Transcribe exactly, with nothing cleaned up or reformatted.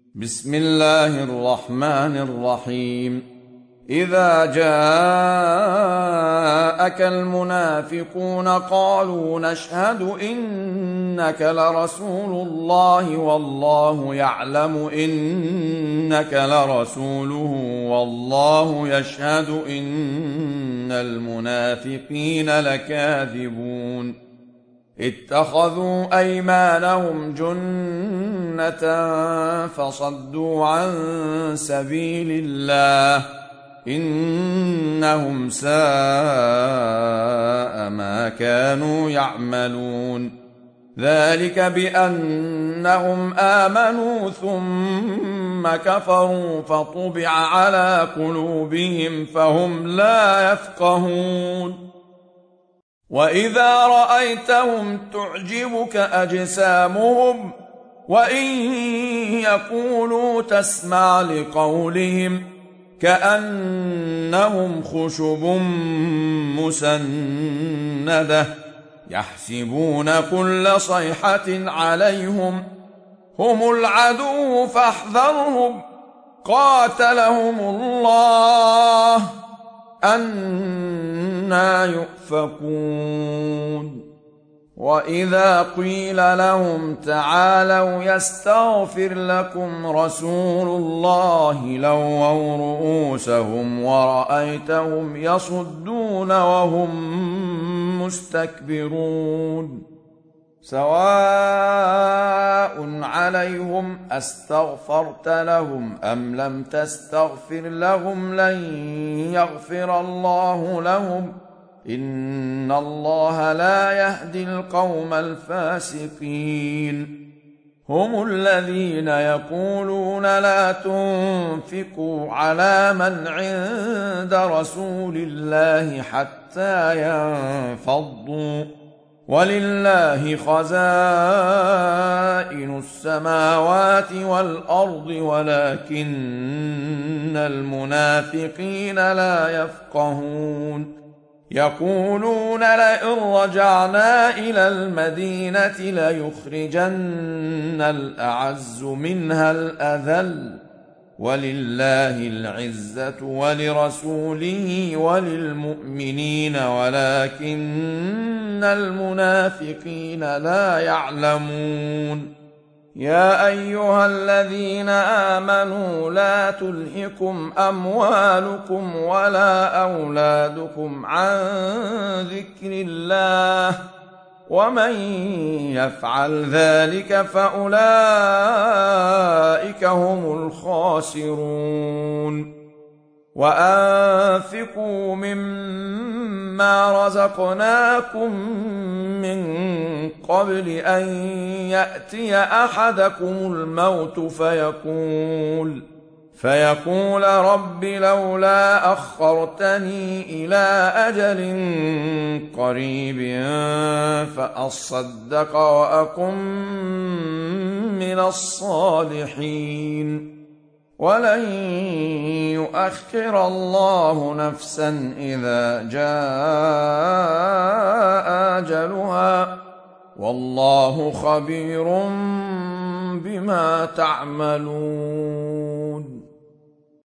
بسم الله الرحمن الرحيم إذا جاءك المنافقون قالوا نشهد إنك لرسول الله والله يعلم إنك لرسوله والله يشهد إن المنافقين لكاذبون اتخذوا أيمانهم جنة فصدوا عن سبيل الله إنهم ساء ما كانوا يعملون ذلك بأنهم آمنوا ثم كفروا فطبع على قلوبهم فهم لا يفقهون وإذا رأيتهم تعجبك أجسامهم وإن يقولوا تسمع لقولهم كأنهم خشب مسندة يحسبون كل صيحة عليهم هم العدو فاحذرهم قاتلهم الله أنى يؤفكون وإذا قيل لهم تعالوا يستغفر لكم رسول الله لووا رؤوسهم ورأيتهم يصدون وهم مستكبرون سواء عليهم أستغفرت لهم أم لم تستغفر لهم لن يغفر الله لهم إن الله لا يهدي القوم الفاسقين هم الذين يقولون لا تنفقوا على من عند رسول الله حتى ينفضوا ولله خزائن السماوات والأرض ولكن المنافقين لا يفقهون يقولون لئن رجعنا إلى المدينة ليخرجن الأعز منها الأذل ولله العزة ولرسوله وللمؤمنين ولكن المنافقين لا يعلمون يا أيها الذين آمنوا لا تلهكم أموالكم ولا أولادكم عن ذكر الله ومن يفعل ذلك فأولئك هم الخاسرون وأنفقوا مما رزقناكم من قبل أن يأتي أحدكم الموت فيقول فيقول رب لولا أخرتني إلى أجل قريب فأصدق وأكن من الصالحين ولن يؤخر الله نفسا إذا جاء أجلها والله خبير بما تعملون